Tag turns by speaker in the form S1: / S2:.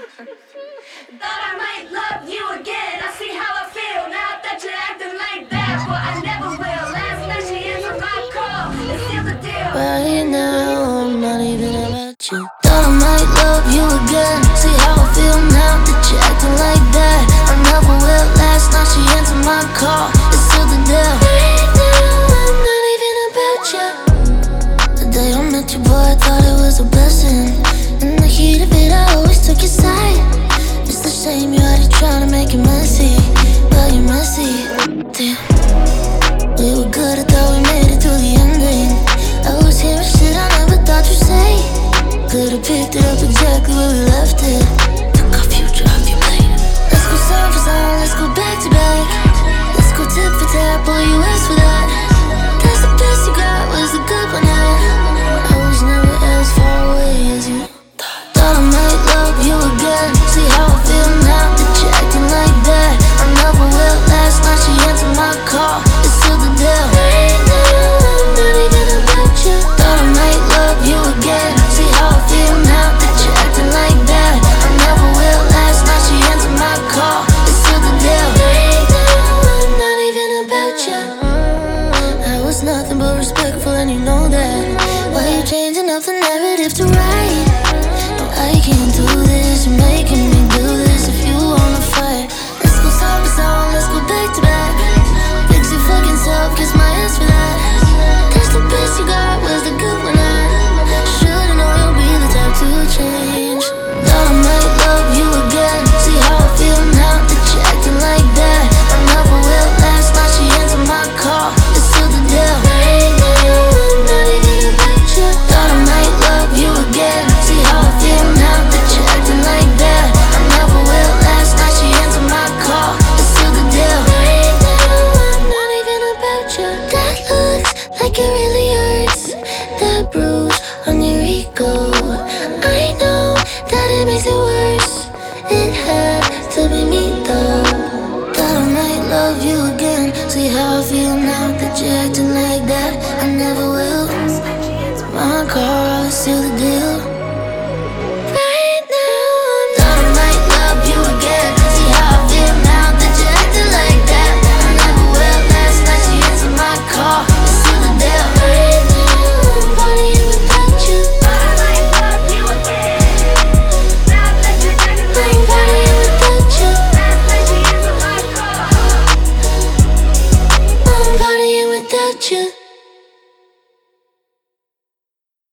S1: Thought I might love you again. I see how I feel now that you're acting like that. But I never will. Last night she answered my call. Let's seal the deal.
S2: Right now, I'm not even about you. Thought I might love you again. See how I feel now that you're acting like that. I never will. Last night she answered my call. Let's seal the deal. Right now, I'm not even about you. The day I met you, boy, I thought it was a blessing. In the heat of it, I always took your side. It's a shame you had to try to make it messy, but you're messy. Damn, we were good, I thought we made it to the ending. I was hearing shit I never thought you'd say. Could've picked it up exactly where we left it. Took our future off your plate. Let's go song for song, let's go back to back. Let's go tip for tap, boy, you asked for that. That's the best you got, was the good one at. I was never as far away as you thought I might love you again. See how I feel now that you're acting like that. I never will. Last night she answered my call. Let's seal the deal. Right now, I'm not even about you. Thought I might love you again. See how I feel now that you're acting like that. I never will. Last night she answered my call. Let's seal the deal. Right now, I'm not even about you. I was nothing but respectful and you know that. Why you changing up the narrative to right? No, I can't do this, you're making me do this. If you wanna fight, let's go song for song, let's go back to back. Fix your fucking self, kiss my ass for that. That's the best you got, where's the good one at? Should've known you'll be the type to change. Thought I might love you again. See how I feel now that you're acting like that. I never will. Last night she answered my call. Let's seal the deal. Right now, I'm not even about you. Thought I might love you again. See how I feel now that you're acting like that. I never will. Last night she answered my call. Let's seal the deal. Right now, I'm not even about you. That looks like it really hurts. That bruise on your ego, I know that it makes it worse. It had to be me though. Thought I might love you